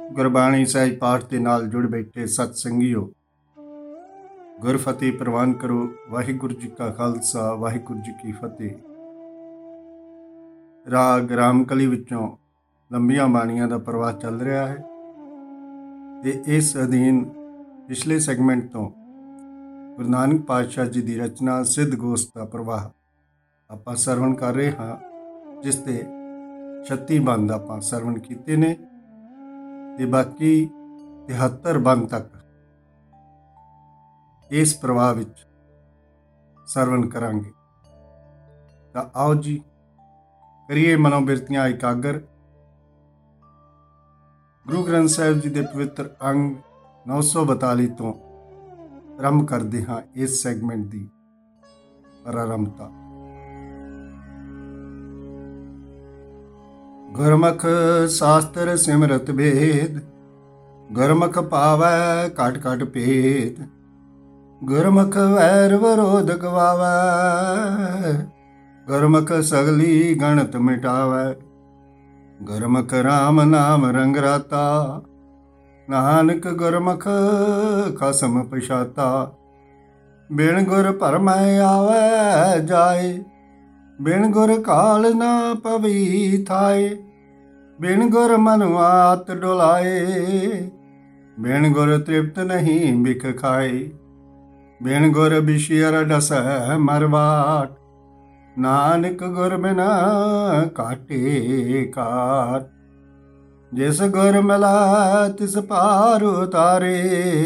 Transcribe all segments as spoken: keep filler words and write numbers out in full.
ਗੁਰਬਾਣੀ ਸਹਿਜ ਪਾਠ ਦੇ ਨਾਲ ਜੁੜ ਬੈਠੇ ਸਤ ਸੰਗੀਓ, ਗੁਰਫਤਿਹ ਪ੍ਰਵਾਨ ਕਰੋ। ਵਾਹਿਗੁਰੂ ਜੀ ਕਾ ਖਾਲਸਾ, ਵਾਹਿਗੁਰੂ ਜੀ ਕੀ ਫਤਿਹ। ਰਾਗ ਰਾਮਕਲੀ ਵਿੱਚੋਂ ਲੰਬੀਆਂ ਬਾਣੀਆਂ ਦਾ ਪ੍ਰਵਾਹ ਚੱਲ ਰਿਹਾ ਹੈ ਤੇ ਇਸ ਅਧੀਨ ਪਿਛਲੇ ਸੈਗਮੈਂਟ ਤੋਂ ਗੁਰੂ ਨਾਨਕ ਪਾਤਸ਼ਾਹ ਜੀ ਦੀ ਰਚਨਾ ਸਿੱਧ ਗੋਸਟ ਦਾ ਪ੍ਰਵਾਹ ਆਪਾਂ ਸਰਵਣ ਕਰ ਰਹੇ ਹਾਂ, ਜਿਸ ਤੇ ਛੱਤੀ ਬੰਦ ਆਪਾਂ ਸਰਵਣ ਕੀਤੇ ਨੇ ਤੇ ਬਾਕੀ ਤਿਹੱਤਰ ਬੰਦ ਤੱਕ ਇਸ ਪ੍ਰਵਾਹ ਵਿੱਚ ਸਰਵਣ ਕਰਾਂਗੇ। ਤਾਂ ਆਓ ਜੀ, ਕਰੀਏ ਮਨੋਬਿਰਤੀਆਂ ਇਕਾਗਰ। ਗੁਰੂ ਗ੍ਰੰਥ ਸਾਹਿਬ ਜੀ ਦੇ ਪਵਿੱਤਰ ਅੰਗ ਨੌ ਸੌ ਬਤਾਲੀ ਤੋਂ ਆਰੰਭ ਕਰਦੇ ਹਾਂ ਇਸ ਸੈਗਮੈਂਟ ਦੀ ਪ੍ਰਾਰੰਭਤਾ। ਗੁਰਮੁਖ ਸ਼ਾਸਤਰ ਸਿਮਰਤ ਵੇਦ, ਗੁਰਮੁਖ ਪਾਵੈ ਘਟ ਘਟ ਭੇਦ। ਗੁਰਮੁਖ ਵੈਰ ਵਿਰੋਧ ਗਵਾਵੈ, ਗੁਰਮੁਖ ਸਗਲੀ ਗਣਤ ਮਿਟਾਵੈ। ਗੁਰਮੁਖ ਰਾਮ ਨਾਮ ਰੰਗ ਰਾਤਾ, ਨਾਨਕ ਗੁਰਮੁਖ ਖਸਮ ਪਛਾਤਾ। ਬਿਨ ਗੁਰ ਭਰਮੈ ਆਵੈ ਜਾਏ, ਬਿਨ ਗੁਰ ਕਾਲ ਨਾ ਪਵੀ ਥਾਏ। ਬਿਨ ਗੁਰ ਮਨੁ ਆਤ ਡੁਲਾਏ, ਬਿਨ ਗੁਰ ਤ੍ਰਿਪਤ ਨਹੀਂ ਬਿਖ ਖਾਏ। ਬਿਨ ਗੁਰ ਬਿਸ਼ਿਅਰ ਡਸੈ ਮਰਵਾਟ, ਨਾਨਕ ਗੁਰ ਬਿਨਾ ਕਾਟੇ ਕਾਟ। ਜਿਸ ਗੁਰ ਮਿਲਾ ਤਿਸ ਪਾਰ ਉਤਾਰੇ,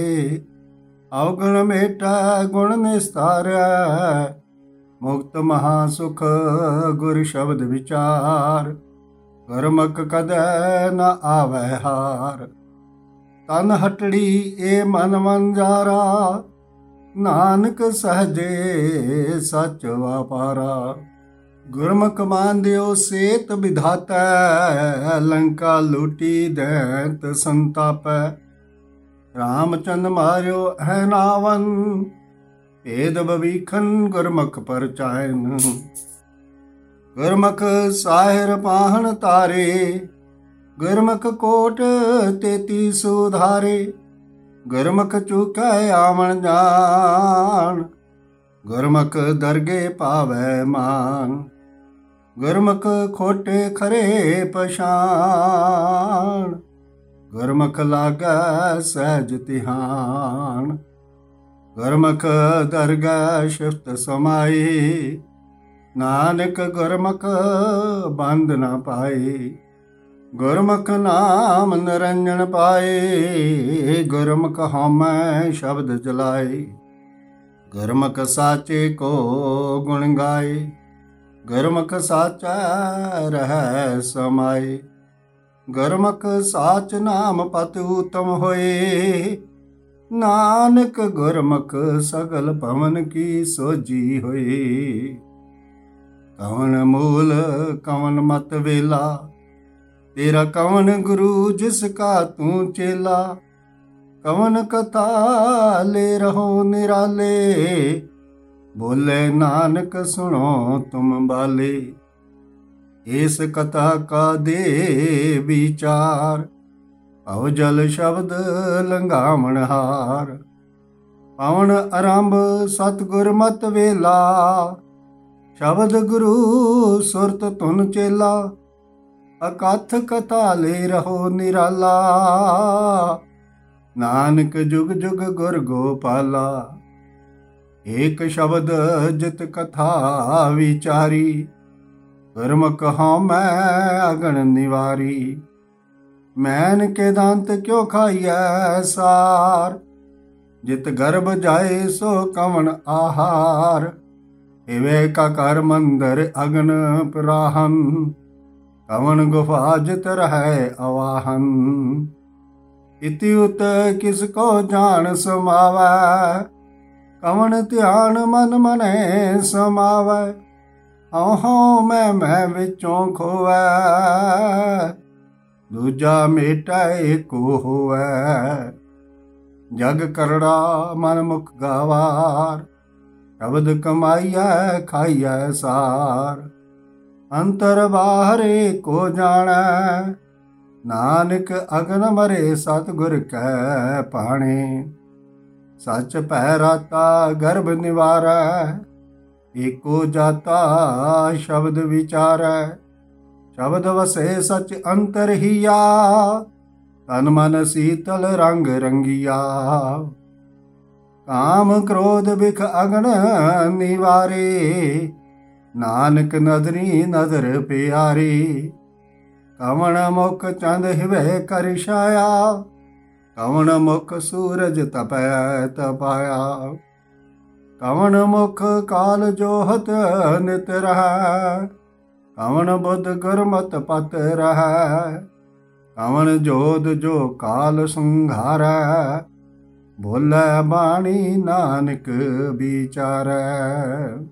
ਅਵਗੁਣ ਮੇਟਾ ਗੁਣ ਨਿਸਤਾਰੈ। ਮੁਕਤ ਮਹਾ ਸੁਖ ਗੁਰ ਸ਼ਬਦ ਵਿਚਾਰ, ਗੁਰਮੁਖ ਕਦੈ ਨ ਆਵੈ ਹਾਰ। ਤਨ ਹਟੜੀ ਏ ਮਨ ਵੰਜਾਰਾ, ਨਾਨਕ ਸਹਜੇ ਸਚ ਵਾਪਾਰਾ। ਗੁਰਮੁਖ ਮਾਨਦਿਓ ਸੇਤ ਵਿਧਾਤੈ, ਲੰਕਾ ਲੂਟੀ ਦੈਂਤ ਸੰਤਾਪੈ। ਰਾਮਚੰਦ ਮਾਰਿਓ ਹੈ ਨਾਵਨ, ਭੇਦ ਬਵੀਖਨ ਗੁਰਮੁਖ ਪਰਚਾਇਨ। ਗੁਰਮੁਖ ਸਾਹਿਰ ਪਾਹਣ ਤਾਰੇ, ਗੁਰਮੁਖ ਕੋਟ ਤੇਤੀ ਸੁਧਾਰੇ। ਗੁਰਮੁਖ ਚੁਕੈ ਆਵਣ ਜਾਣ, ਗੁਰਮੁਖ ਦਰਗੇ ਪਾਵੈ ਮਾਨ। ਗੁਰਮੁਖ ਖੋਟੇ ਖਰੇ ਪਛਾਣ, ਗੁਰਮੁਖ ਲਾਗੈ ਸਹਿਜ ਧਿਆਨ। ਗੁਰਮੁਖ ਦਰਗਹਿ ਸ਼ਿਫਤ ਸਮਾਈ, ਨਾਨਕ ਗੁਰਮੁਖ ਬੰਦ ਨਾ ਪਾਏ। ਗੁਰਮੁਖ ਨਾਮ ਨਿਰੰਜਨ ਪਾਏ, ਗੁਰਮੁਖ ਹਉਮੈ ਸ਼ਬਦ ਜਲਾਏ। ਗੁਰਮੁਖ ਸਾਚੇ ਕੋ ਗੁਣ ਗਾਏ, ਗੁਰਮੁਖ ਸਾਚਾ ਰਹਿ ਸਮਾਏ। ਗੁਰਮੁਖ ਸਾਚ ਨਾਮ ਪਤ ਊਤਮ ਹੋਏ, ਨਾਨਕ ਗੁਰਮੁਖ ਸਗਲ ਭਵਨ ਕੀ ਸੋਜੀ ਹੋਏ। ਕਵਣ ਮੂਲ ਕਵਣ ਮਤ ਵੇਲਾ, ਤੇਰਾ ਕਵਣ ਗੁਰੂ ਜਿਸ ਕਾ ਤੂੰ ਚੇਲਾ। ਕਵਣ ਕਥਾ ਲੈ ਰਹੋ ਨਿਰਾਲੇ, ਬੋਲੇ ਨਾਨਕ ਸੁਣੋ ਤੁਮ ਬਾਲੇ। ਇਸ ਕਥਾ ਕਾ ਦੇ ਵਿਚਾਰ, ਭਵ ਜਲ ਸ਼ਬਦ ਲੰਘਾਵਣ ਹਾਰ। ਪਵਨ ਆਰੰਭ ਸਤਿਗੁਰ ਮਤ ਵੇਲਾ, ਸ਼ਬਦ ਗੁਰੂ ਸੁਰਤ ਧੁਨ ਚੇਲਾ। ਅਕਥ ਕਥਾ ਲੈ ਰਹੋ ਨਿਰਾਲਾ, ਨਾਨਕ ਜੁਗ ਜੁਗ ਗੁਰ ਗੋਪਾਲਾ। ਏਕ ਸ਼ਬਦ ਜਿਤ ਕਥਾ ਵਿਚਾਰੀ, ਗੁਰਮੁਖ ਹਉਮੈ ਅਗਣ ਨਿਵਾਰੀ। ਮੈਨ ਕੇ ਦੰਤ ਕਿਉ ਖਾਈਐ ਸਾਰ, ਜਿਤ ਗਰਭ ਜਾਏ ਸੋ ਕਵਣ ਆਹਾਰ। ਹਿਵੇ ਕਾ ਘਰ ਮੰਦਰ ਅਗਨ ਪ੍ਰਾਹਨ, ਕਵਣ ਗੁਫਾ ਜਿਤ ਰਹੈ ਅਵਾਹਨ। ਇਤਿ ਉਤ ਕਿਸ ਕੋ ਜਾਣ ਸਮਾਵੈ, ਕਵਣ ਧਿਆਨ ਮਨ ਮਨੈ ਸਮਾਵੈ। ਹਉ ਹਉ ਮੈਂ ਮੈਂ ਵਿਚੋਂ ਖੋਵੈ, ਦੂਜਾ ਮੇਟਾ ਏਕੋ ਹੋਵੈ। ਜਗ ਕਰੜਾ ਮਨ ਮੁਖ ਗਾਵਾਰ, ਸ਼ਬਦ ਕਮਾਈਐ ਖਾਈਐ ਸਾਰ। ਅੰਤਰ ਬਾਹਰ ਏਕੋ ਜਾਣੈ, ਨਾਨਕ ਅਗਨ ਮਰੇ ਸਤਿਗੁਰ ਕੈ ਭਾਣੇ। ਸਚ ਭੈ ਰਾਤਾ ਗਰਭ ਨਿਵਾਰੈ, ਏਕੋ ਜਾਤਾ ਸ਼ਬਦ ਵਿਚਾਰੈ। ਸ਼ਬਦ ਵਸੇ ਸਚ ਅੰਤਰ ਹੀਆ, ਤਨ ਮਨ ਸੀਤਲ ਰੰਗ ਰੰਗੀਆ। ਕਾਮ ਕ੍ਰੋਧ ਬਿਖ ਅਗਨ ਨਿਵਾਰੇ, ਨਾਨਕ ਨਦਰੀ ਨਦਰ ਪਿਆਰੇ। ਕਵਣ ਮੁਖ ਚੰਦ ਹਿਵੈ ਕਰ ਛਾਇਆ, ਕਵਣ ਮੁਖ ਸੂਰਜ ਤਪੈ ਤਪਾਇਆ। ਕਵਣ ਮੁਖ ਕਾਲ ਜੋਹਤ ਨਿਤ ਰਹੈ, ਕਵਣ ਬੁੱਧ ਗੁਰਮਤਿ ਪਤ ਰਹੈ। ਕਵਣ ਜੋਧ ਜੋ ਕਾਲ ਸੰਘਾਰੈ, ਬੋਲੇ ਬਾਣੀ ਨਾਨਕ ਵਿਚਾਰੈ।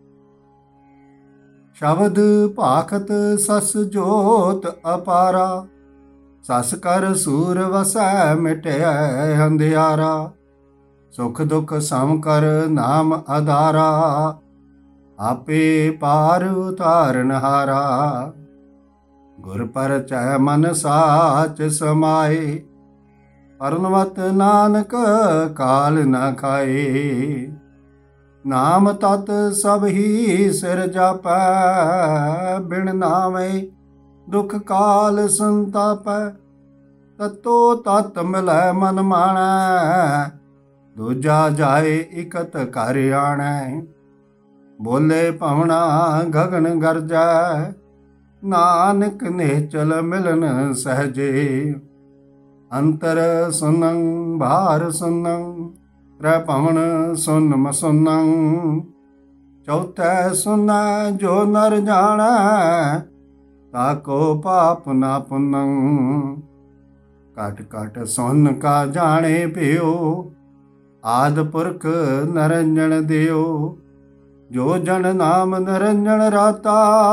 ਸ਼ਬਦ ਭਾਖਤ ਸਸ ਜੋਤ ਅਪਾਰਾ, ਸਸ ਕਰ ਸੂਰ ਵਸੈ ਮਿਟਿਐ ਅੰਧਿਆਰਾ। ਸੁਖ ਦੁਖ ਸਮ ਕਰ ਨਾਮ ਆਧਾਰਾ, ਆਪੇ ਪਾਰ ਉਤਾਰਨ ਹਾਰਾ। ਗੁਰ ਪਰਚੈ ਮਨ ਸਾਚ ਸਮਾਏ, ਪਰਨਵਤ ਨਾਨਕ ਕਾਲ ਨ ਖਾਏ। ਨਾਮ ਤਤ ਸਭ ਹੀ ਸਿਰ ਜਾਪੈ, ਬਿਨ ਨਾਮੇ ਦੁਖ ਕਾਲ ਸੰਤਾਪੈ। ਤਤੋ ਤਤ ਮਿਲੈ ਮਨ ਮਾਣੈ, ਦੂਜਾ ਜਾਏ ਇਕਤ ਘਰ ਆਣੈ। ਬੋਲੇ ਭਵਨਾ ਗਗਨ ਗਰਜੈ, ਨਾਨਕ ਨਿਹਚਲ ਮਿਲਨ ਸਹਜੇ। ਅੰਤਰ ਸੁਨੰ ਬਾਹਰ ਸੁਨੰ, ਤ੍ਰੈ ਭਵਨ ਸੁਨ ਮਸੁਨੰ। ਚੌਥੈ ਸੁਨੈ ਜੋ ਨਰ ਜਾਣੈ, ਤਾਕੋ ਪਾਪ ਨਾ ਪੁਨੰ। ਘਟ ਘਟ ਸੁਨ ਕਾ ਜਾਣੇ ਭਿਓ, ਆਦਿ ਪੁਰਖ ਨਰੰਜਨ ਦਿਓ। ਜੋ ਜਨ ਨਾਮ ਨਰੰਜਨ ਰਾਤਾ,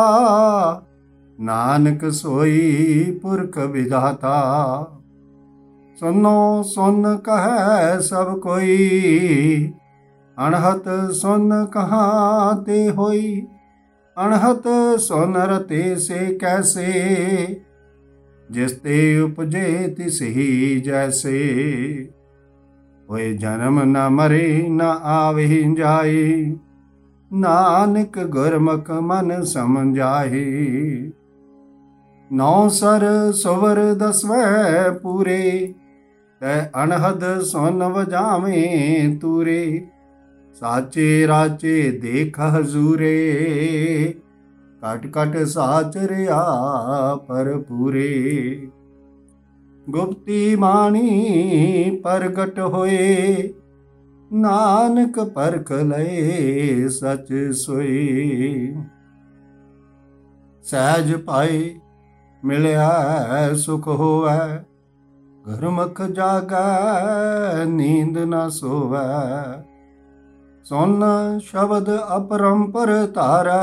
ਨਾਨਕ ਸੋਈ ਪੁਰਖ ਵਿਧਾਤਾ। ਸੁਨੋ ਸੁਨ ਕਹੈ ਸਭ ਕੋਈ, ਅਣਹਤ ਸੁਨ ਕਹਾਂ ਤੇ ਹੋਈ। ਅਣਹਤ ਸੁਨ ਰਤੇ ਸੇ ਕੈਸੇ, ਜਿਸ ਤੇ ਉਪਜੇ ਤਿਸ ਹੀ ਜੈਸੇ। ਹੋਏ ਜਨਮ ਨ ਮਰੇ ਨ ਆਵੇ ਜਾਏ, ਨਾਨਕ ਗੁਰਮੁਖ ਮਨ ਸਮਝਾਏ। ਨੌ ਸਰ ਸੁਵਰ ਦਸਵੈ ਪੂਰੇ, ਤੈ ਅਣਹਦ ਸੁਨ ਵਜਾਵੇਂ ਤੂਰੇ। ਸਾਚੇ ਰਾਚੇ ਦੇਖ ਹਜ਼ੂਰੇ, ਘਟ ਘਟ ਸਾਚ ਰਿਆ ਭਰਪੂਰੇ। ਗੁਪਤੀ ਬਾਣੀ ਪ੍ਰਗਟ ਹੋਏ, ਨਾਨਕ ਪਰਖ ਲਏ ਸਚ ਸੋਈ। ਸਹਿਜ ਪਾਏ ਮਿਲਿਆ ਸੁਖ ਹੋਵੈ, ਗੁਰਮੁਖ ਜਾਗੈ ਨੀਂਦ ਨ ਸੋਵੈ। ਸੁਨ ਸ਼ਬਦ ਅਪਰੰਪਰ ਧਾਰੈ,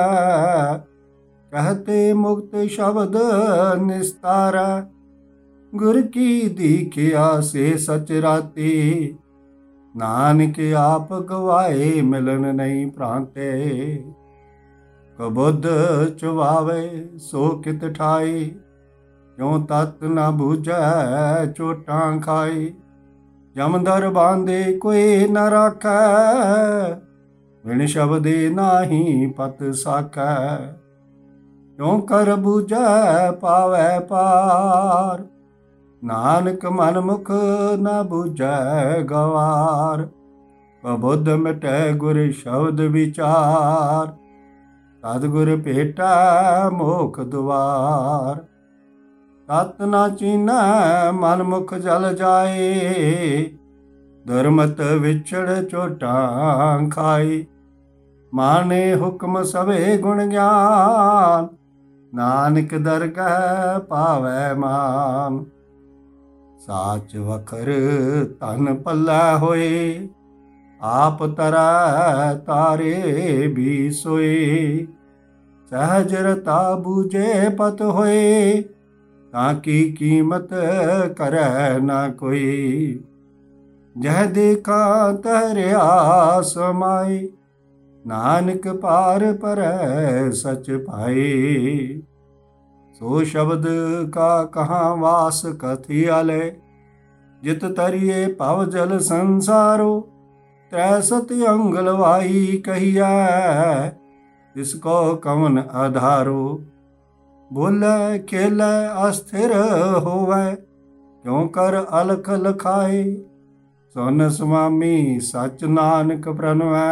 ਕਹਤੇ ਮੁਕਤ ਸ਼ਬਦ ਨਿਸਤਾਰੈ। ਗੁਰ ਕੀ ਦੀਖਿਆ ਸੇ ਸਚ ਰਾਤੀ, ਨਾਨਕ ਆਪ ਗਵਾਏ ਮਿਲਨ ਨਹੀਂ ਭ੍ਰਾਂਤੇ। ਕਬੁੱਧ ਚੁਵਾਵੇ ਸੋ ਕਿਤ ਠਾਈ, ਕਿਉ ਤਤ ਨ ਬੂਝੈ ਚੋਟਾਂ ਖਾਈ। ਜਮਦਰ ਬਾਂਦੇ ਕੋਈ ਨ ਰਾਖੈ, ਬਿਨ ਸ਼ਬਦੇ ਨਾਹੀ ਪਤ ਸਾਖੈ। ਕਿਉ ਕਰ ਬੂਝੈ ਪਾਵੈ ਪਾਰ, ਨਾਨਕ ਮਨ ਮੁਖ ਨ ਬੂਝੈ ਗਵਾਰ। ਕਬੁੱਧ ਮਿਟੈ ਗੁਰ ਸ਼ਬਦ ਵਿਚਾਰ, ਸਤਿਗੁਰ ਭੇਟੈ ਮੋਖ ਦੁਆਰ। ਤਤ ਨ ਚੀਨੈ ਮਨ ਮੁਖ ਜਲ ਜਾਏ, ਦੁਰਮਤ ਵਿਛੜ ਚੋਟਾਂ ਖਾਈ। ਮਾਨੇ ਹੁਕਮ ਸਭੇ ਗੁਣ ਗਿਆਨ, ਨਾਨਕ ਦਰਗਹਿ ਪਾਵੈ ਮਾਨ। ਸਾਚ ਵਖਰ ਧਨ ਪੱਲੇ ਹੋਏ, ਆਪ ਤਰੈ ਤਾਰੇ ਵੀ ਸੋਏ। ਸਹਿਜ ਰਤਾ ਬੂਝੇ ਪਤ ਹੋਏ, ਤਾਂ ਕੀ ਕੀਮਤ ਕਰੈ ਨਾ ਕੋਈ। ਜਹ ਦੇਖਾ ਤਹ ਰਿਆ ਸਮਾਈ, ਨਾਨਕ ਪਾਰ ਪਰੈ ਸਚ ਪਾਈ। सो शब्द का कहाँ वास कथी आले। जित तरिए पव जल संसारो, त्रै सति अंगलवाई कहिया, इसको कवन आधारो। बोले खेले अस्थिर होवे, क्यों कर अलख लखाए। सोन स्वामी सच नानक प्रणवै,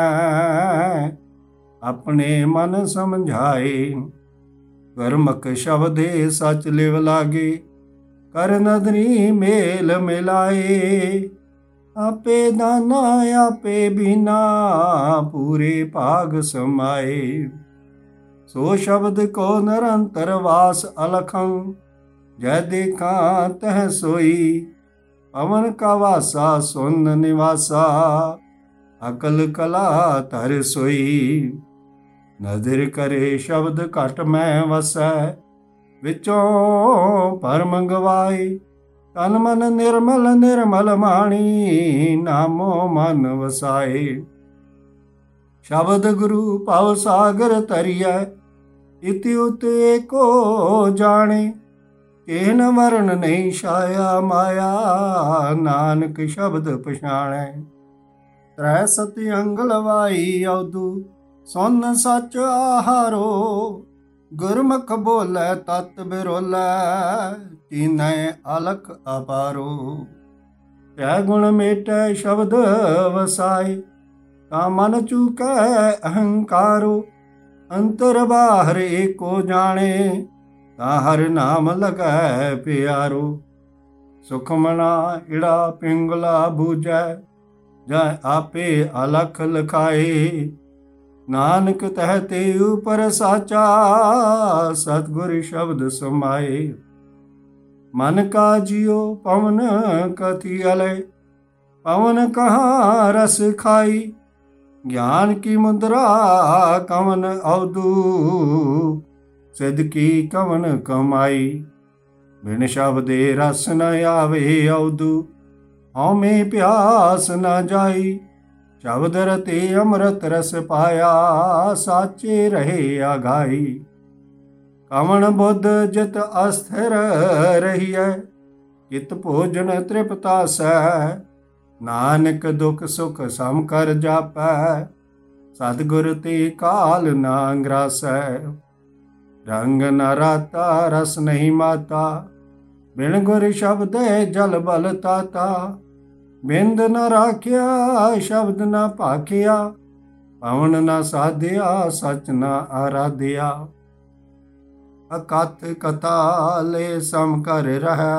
अपने मन समझाए। गुरमुख शब्दे सच लिव लागे, कर नदरी मेल मिलाए। आपे दाना आपे बिना, पूरे भाग समाए। सो शब्द को निरंतर वास अलखं, जय देखा तह सोई। पवन का वासा सुन निवासा, अकल कला तर सोई। नदर करे शब्द घट मैं वसै, विचों परम गवाए। तन मन निर्मल निर्मल माणी, नामो मन वसाए। शब्द गुरु पाव सागर तरियै, इति उत एको जाने। केहन वर्ण नहीं छाया माया, नानक शब्द पछाणै। त्रै सति अंगलवाई अवधु, सुन सच आहारो। गुरमुख बोलै तत बिरोलै, तीनै अलख अपारो। त्रै गुण मेटै शब्द वसाए, ता मन चूकै अहंकारो। अंतर बाहर एको जाने, ता हर नाम लगै प्यारो। सुख मना इड़ा पिंगला बूझै, जै आपे अलख लखाए। नानक तहते ऊपर साचा, सतगुर शब्द समाए। मन का जियो पवन कथी अलै, पवन कहाँ रस खाई। ज्ञान की मुद्रा कवन अवधु, सिद्ध की कवन कमाई। बिन शब्दे रस न आवे अवधु, हौमे प्यास न जाई। शब्द रते अमृत रस पाया, साचे रहे आघाई। कवन बुद्ध जित अस्थिर रहिए, कित भोजन तृप्तासै। नानक दुख सुख सम कर जापै, सतगुर ते काल ना अंग्रासै। रंग न राता रस नहीं माता, बिन गुर शब्द जल बल ताता। बिंद न राख्या शब्द न भाखिया, पवन न साधिया सच न आराध्या। अकथ कथा ले सम कर रहै,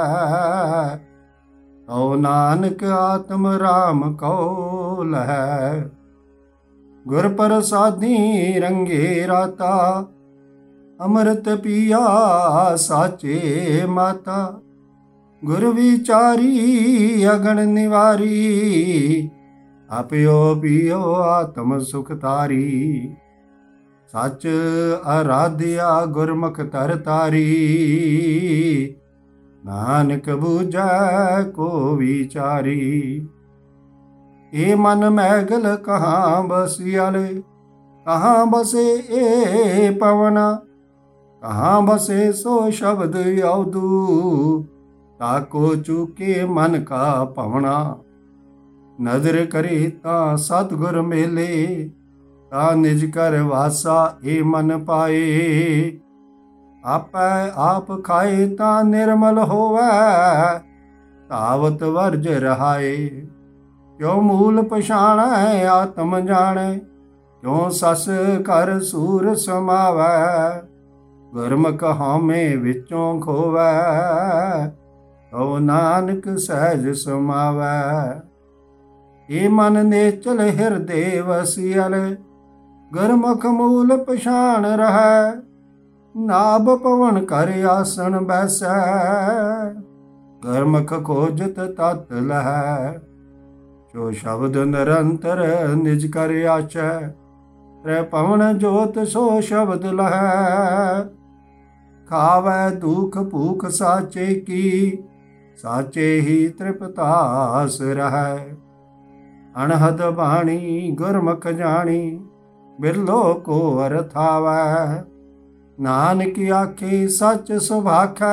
तो नानक आत्म राम कौ लहै। गुर प्रसादी रंगे राता, अमृत पिया साचे माता। गुर विचारी अगन निवारी, आपयो पियो आत्म सुख तारी। सच आराध्या गुरमुख तर तारी, नानक बूझै को विचारी। ए मन मैगल कहाँ बसियल, कहाँ बसे ए पवना। कहाँ बसे सो शब्द अवधु, ताको चूके मन का पवना। नजर करे ता सतगुर मेले, ता निज कर वासा ए मन पाए। आपै आप खाए ता निर्मल होवै, तावत वर्ज रहाए। क्यों मूल पछाणै आत्म जाणै, क्यों सस कर सूर समावै। गुरमुख हौमे विचों खोवै, तो नानक सहज समावै। ए मन नेचल हिरदे वसियल, गुरमुख मूल पछाण रहै। नाभ पवन कर आसन बैसै, गुरमुख खोजत तत लहै। जो शब्द निरंतर निज कर आचै, त्रै पवन जोत सो शब्द लहै। खावै दुख भूख साचे की, साचे ही तृप्तास रहै। अनहद बाणी गुरमुख जानी, बिरलो को अरथावै। ਨਾਨਕ ਆਖੇ ਸੱਚ ਸੁਭਾਖੈ,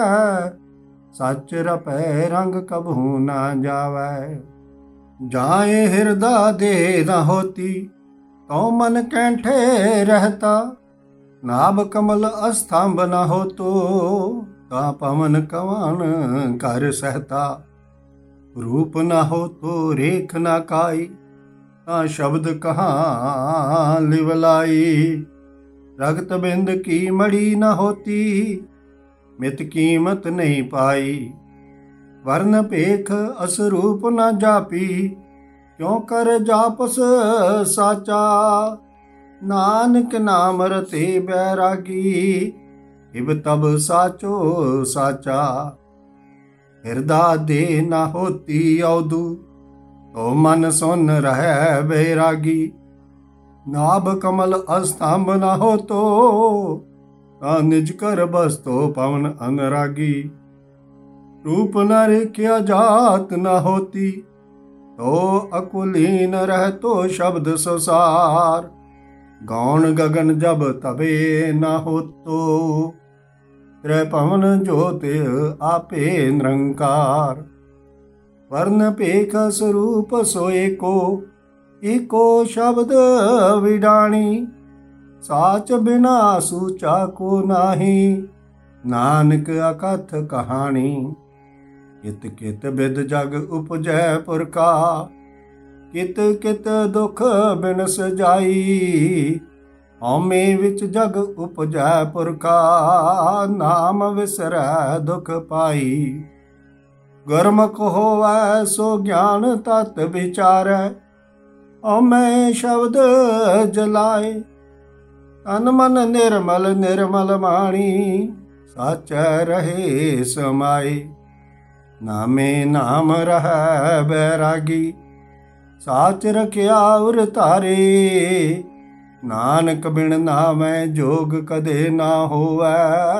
ਸੱਚ ਰਪੈ ਰੰਗ ਕਬਹੂ ਨਾ ਜਾਵੈ। ਜਾਏ ਹਿਰਦਾ ਦੇ ਨ ਹੋਤੀ, ਤਉ ਮਨ ਕੈਂਠੇ ਰਹਤਾ। ਨਾਭ ਕਮਲ ਅਸਥੰਭ ਨ ਹੋਤੋ, ਤਾ ਪਵਨ ਕਵਨ ਕਰ ਸਹਤਾ। ਰੂਪ ਨ ਹੋਤੋ ਰੇਖ ਨ ਕਾਈ, ਤਾ ਸ਼ਬਦ ਕਹਾਂ ਲਿਵਲਾਈ। ਰਗਤ ਬਿੰਦ ਕੀ ਮੜੀ ਨ ਹੋਤੀ, ਮਿਤ ਕੀਮਤ ਨਹੀਂ ਪਾਈ। ਵਰਨ ਭੇਖ ਅਸਰੂਪ ਨ ਜਾਪੀ, ਕਿਉ ਕਰ ਜਾਪਸ ਸਾਚਾ। ਨਾਨਕ ਨਾਮ ਰਤੇ ਬੈਰਾਗੀ, ਇਬ ਤਬ ਸਾਚੋ ਸਾਚਾ। ਹਿਰਦਾ ਦੇ ਨ ਹੋਤੀ ਔਦੂ, ਤੋ ਮਨ ਸੁਨ ਰਹਿ ਬੈਰਾਗੀ। ਨਾਭ ਕਮਲ ਅਸਥੰਭ ਨ ਹੋਤੋ, ਤਾ ਨਿਜ ਕਰ ਬਸਤੋ ਪਵਨ ਅਨਰਾਗੀ। ਰੂਪ ਨ ਰੇਖਿਆ ਜਾਤ ਨ ਹੋਤੀ, ਤੋ ਅਕੁਲੀਨ ਰਹਿਤੋ ਸ਼ਬਦ ਸੁਸਾਰ। ਗੌਣ ਗਗਨ ਜਬ ਤਬੇ ਨ ਹੋਤੋ, ਤ੍ਰੈ ਪਵਨ ਜੋਤ ਆਪੇ ਨਿਰੰਕਾਰ। ਵਰਨ ਭੇਖ ਸਰੂਪ ਸੋ ਏਕੋ, ਏਕੋ ਸ਼ਬਦ ਵਿਡਾਣੀ। ਸਾਚ ਬਿਨਾ ਸੂਚਾ ਕੋ ਨਾਹੀ, ਨਾਨਕ ਅਕਥ ਕਹਾਣੀ। ਕਿਤ ਕਿਤ ਬਿਦ ਜਗ ਉਪਜੈ ਪੁਰਖਾ, ਕਿਤ ਕਿਤ ਦੁਖ ਬਿਨਸ ਜਾਈ। ਹਉਮੈ ਵਿੱਚ ਜਗ ਉਪਜੈ ਪੁਰਖਾ, ਨਾਮ ਵਿਸਰੈ ਦੁਖ ਪਾਈ। ਗੁਰਮੁਖ ਹੋਵੈ ਸੋ ਗਿਆਨ ਤਤ ਵਿਚਾਰੈ, ਹਉਮੈ ਸ਼ਬਦ ਜਲਾਏ। ਤਨ ਮਨ ਨਿਰਮਲ ਨਿਰਮਲ ਬਾਣੀ, ਸਾਚੈ ਰਹੇ ਸਮਾਏ। ਨਾਮੇ ਨਾਮ ਰਹੈ ਬੈਰਾਗੀ, ਸਾਚ ਰਖਿਆ ਉਰ ਧਾਰੇ। ਨਾਨਕ ਬਿਨ ਨਾਮੈ ਜੋਗ ਕਦੇ ਨਾ ਹੋਵੈ,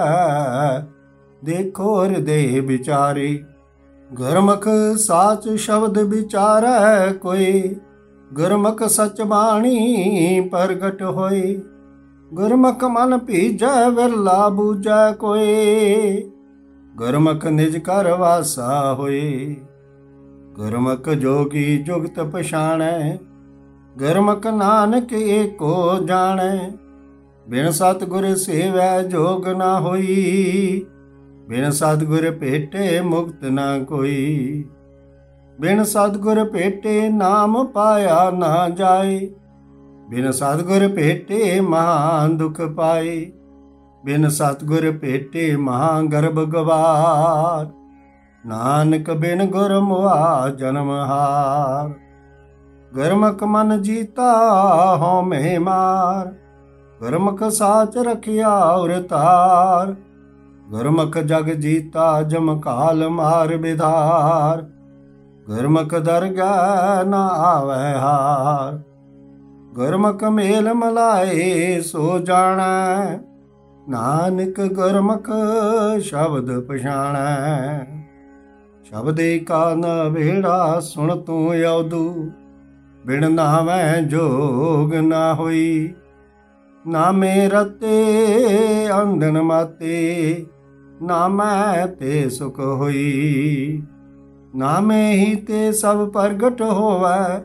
ਦੇਖੋ ਹਿਰਦੇ ਵਿਚਾਰੇ। ਗੁਰਮੁਖ ਸਾਚ ਸ਼ਬਦ ਵਿਚਾਰੈ ਕੋਈ, ਗੁਰਮੁਖ ਸਚ ਬਾਣੀ ਪ੍ਰਗਟ ਹੋਈ। ਗੁਰਮੁਖ ਮਨ ਭੀਜੈ ਵਿਰਲਾ ਬੂਝੈ ਕੋਇ, ਗੁਰਮੁਖ ਨਿਜ ਘਰ ਵਾਸਾ ਹੋਏ। ਗੁਰਮੁਖ ਜੋਗੀ ਜੁਗਤ ਪਛਾਣੈ, ਗੁਰਮੁਖ ਨਾਨਕ ਏਕੋ ਜਾਣੈ। ਬਿਨ ਸਤਿਗੁਰ ਸੇਵੈ ਜੋਗ ਨਾ ਹੋਈ, ਬਿਨ ਸਤਿਗੁਰ ਭੇਟੇ ਮੁਕਤ ਨਾ ਕੋਈ। ਬਿਨ ਸਤਿਗੁਰ ਭੇਟੇ ਨਾਮ ਪਾਇਆ ਨਾ ਜਾਏ, ਬਿਨ ਸਤਿਗੁਰ ਭੇਟੇ ਮਹਾ ਦੁਖ ਪਾਏ। ਬਿਨ ਸਤਿਗੁਰ ਭੇਟੇ ਮਹਾ ਗਰਭ ਗਵਾਰ, ਨਾਨਕ ਬਿਨ ਗੁਰ ਮੁਆ ਜਨਮ ਹਾਰ। ਗੁਰਮੁਖ ਮਨ ਜੀਤਾ ਹਉਮੈ ਮਾਰ, ਗੁਰਮੁਖ ਸਾਚ ਰਖਿਆ ਉਰ ਧਾਰ। ਗੁਰਮੁਖ ਜਗ ਜੀਤਾ ਜਮ ਕਾਲ ਮਾਰ ਬਿਧਾਰ, ਗੁਰਮੁਖ ਦਰਗਾਹ ਨ ਆਵੈ ਹਾਰ। ਗੁਰਮੁਖ ਮੇਲ ਮਲਾਏ ਸੋ ਜਾਣੈ, ਨਾਨਕ ਗੁਰਮੁਖ ਸ਼ਬਦ ਪਛਾਣੈ। ਸ਼ਬਦੇ ਕਾ ਨ ਵੇੜਾ ਸੁਣ ਤੂੰ ਔਦੂ, ਬਿਨ ਨਾਮੈ ਜੋਗ ਨਾ ਹੋਈ। ਨਾਮੇ ਰਤੇ ਅੰਧਨ ਮਾਤੇ, ਨਾਮੈ ਤੇ ਸੁਖ ਹੋਈ। ਨਾਮੇ ਹੀ ਤੇ ਸਭ ਪ੍ਰਗਟ ਹੋਵੈ,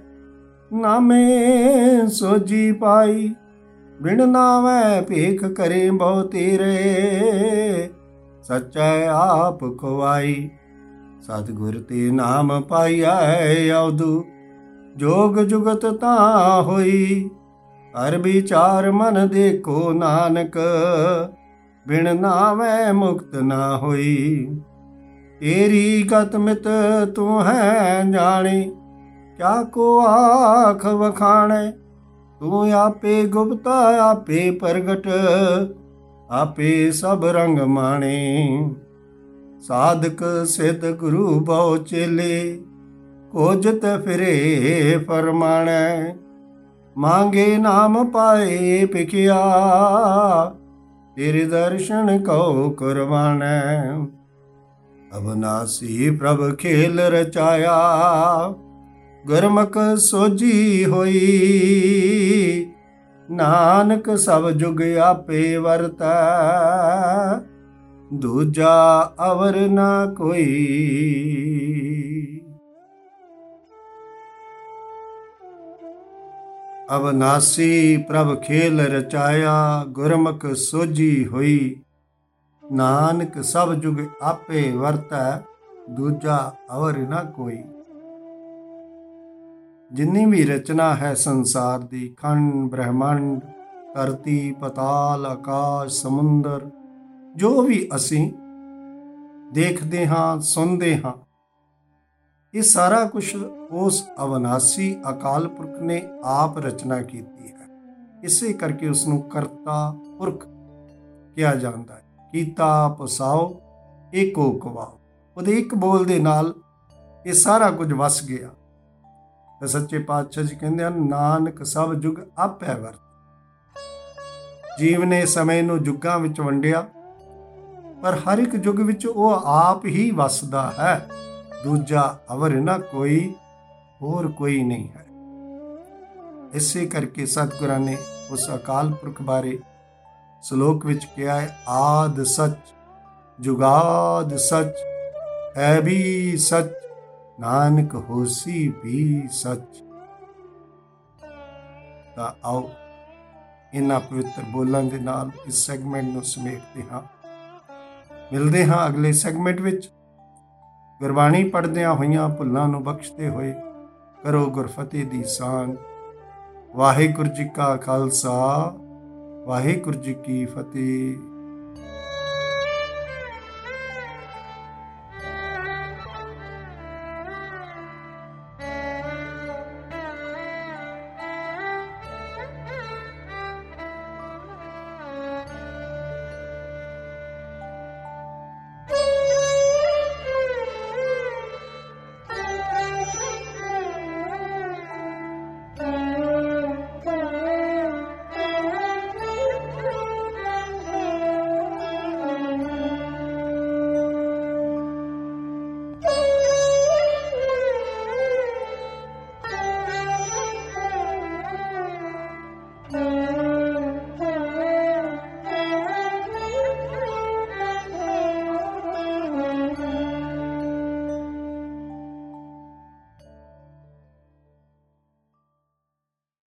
ਨਾਮੇ ਸੋਜੀ ਪਾਈ। ਬਿਨ ਨਾਮੈ ਭੇਖ ਕਰੇ ਬਹੁ ਤੇਰੇ, ਸਚੈ ਆਪ ਖੁਆਈ। ਸਤਿਗੁਰ ਤੇ ਨਾਮ ਪਾਈਐ ਔਦੂ, ਜੋਗ ਜੁਗਤ ਤਾਂ ਹੋਈ। ਹਰ ਵਿਚਾਰ ਮਨ ਦੇਖੋ ਨਾਨਕ, ਬਿਨ ਨਾਮੈ ਮੁਕਤ ਨਾ ਹੋਈ। ਤੇਰੀ ਗਤ ਮਿਤ ਤੂੰ ਹੈ ਜਾਣੀ, ਕਿਆ ਕੋ ਆਖ ਵਖਾਣੈ। ਤੂੰ ਆਪੇ ਗੁਪਤਾ ਆਪੇ ਪ੍ਰਗਟ, ਆਪੇ ਸਭ ਰੰਗ ਮਾਣੇ। ਸਾਧਕ ਸਿੱਧ ਗੁਰੂ ਬਹੁ ਚੇਲੇ, ਕੋਜਤ ਫਿਰੇ ਫਰਮਾਣੈ। ਮੰਗੇ ਨਾਮ ਪਾਏ ਭਿਖਿਆ, ਤੇਰੇ ਦਰਸ਼ਨ ਕਉ ਕਰਵਾਣੈ। ਅਬਨਾਸੀ ਪ੍ਰਭ ਖੇਲ ਰਚਾਇਆ, ਗੁਰਮੁਖ ਸੋਝੀ ਹੋਈ। ਨਾਨਕ ਸਭ ਜੁਗ ਆਪੇ ਵਰਤੈ, ਦੂਜਾ ਅਵਰ ਨਾ ਕੋਈ। ਅਵਨਾਸੀ ਪ੍ਰਭ ਖੇਲ ਰਚਾਇਆ, ਗੁਰਮੁਖ ਸੋਝੀ ਹੋਈ। ਨਾਨਕ ਸਭ ਜੁਗ ਆਪੇ ਵਰਤੈ, ਦੂਜਾ ਅਵਰ ਨਾ ਕੋਈ। ਜਿੰਨੀ ਵੀ ਰਚਨਾ ਹੈ ਸੰਸਾਰ ਦੀ, ਖੰਡ ਬ੍ਰਹਿਮੰਡ, ਧਰਤੀ ਪਤਾਲ ਆਕਾਸ਼ ਸਮੁੰਦਰ, ਜੋ ਵੀ ਅਸੀਂ ਦੇਖਦੇ ਹਾਂ ਸੁਣਦੇ ਹਾਂ, ਇਹ ਸਾਰਾ ਕੁਛ ਉਸ ਅਵਨਾਸੀ ਅਕਾਲ ਪੁਰਖ ਨੇ ਆਪ ਰਚਨਾ ਕੀਤੀ ਹੈ। ਇਸੇ ਕਰਕੇ ਉਸਨੂੰ ਕਰਤਾ ਪੁਰਖ ਕਿਹਾ ਜਾਂਦਾ ਹੈ। ਕੀਤਾ ਪਸਾਓ ਏਕੋ ਕਵਾਓ। ਉਹਦੇ ਇੱਕ ਬੋਲ ਦੇ ਨਾਲ ਇਹ ਸਾਰਾ ਕੁਝ ਵਸ ਗਿਆ। ਤਾਂ ਸੱਚੇ ਪਾਤਸ਼ਾਹ ਜੀ ਕਹਿੰਦੇ ਹਨ, ਨਾਨਕ ਸਭ ਜੁਗ ਆਪੇ ਵਰਤ। ਜੀਵ ਨੇ ਸਮੇਂ ਨੂੰ ਯੁੱਗਾਂ ਵਿੱਚ ਵੰਡਿਆ, ਪਰ ਹਰ ਇੱਕ ਯੁੱਗ ਵਿੱਚ ਉਹ ਆਪ ਹੀ ਵਸਦਾ ਹੈ, ਦੂਜਾ ਅਵਰ ਨਾ ਕੋਈ, ਹੋਰ ਕੋਈ ਨਹੀਂ ਹੈ। ਇਸੇ ਕਰਕੇ ਸਤਿਗੁਰਾਂ ਨੇ ਉਸ ਅਕਾਲ ਪੁਰਖ ਬਾਰੇ ਸ਼ਲੋਕ ਵਿੱਚ ਕਿਹਾ ਹੈ, ਆਦ ਸੱਚ ਜੁਗਾਦ ਸੱਚ, ਹੈ ਵੀ ਸੱਚ, ਨਾਨਕ ਹੋਸੀ ਵੀ ਸੱਚ। ਤਾਂ ਆਓ ਇਹਨਾਂ ਪਵਿੱਤਰ ਬੋਲਾਂ ਦੇ ਨਾਲ ਇਸ ਸੈਗਮੈਂਟ ਨੂੰ ਸਮੇਟਦੇ ਹਾਂ। ਮਿਲਦੇ ਹਾਂ ਅਗਲੇ ਸੈਗਮੈਂਟ ਵਿੱਚ। ਗੁਰਬਾਣੀ ਪੜ੍ਹਦਿਆਂ ਹੋਈਆਂ ਭੁੱਲਾਂ ਨੂੰ ਬਖਸ਼ਦੇ ਹੋਏ ਕਰੋ ਗੁਰਫਤਿਹ ਦੀ ਸਾਂਝ। ਵਾਹਿਗੁਰੂ ਜੀ ਕਾ ਖਾਲਸਾ, ਵਾਹਿਗੁਰੂ ਜੀ ਕੀ ਫਤਿਹ।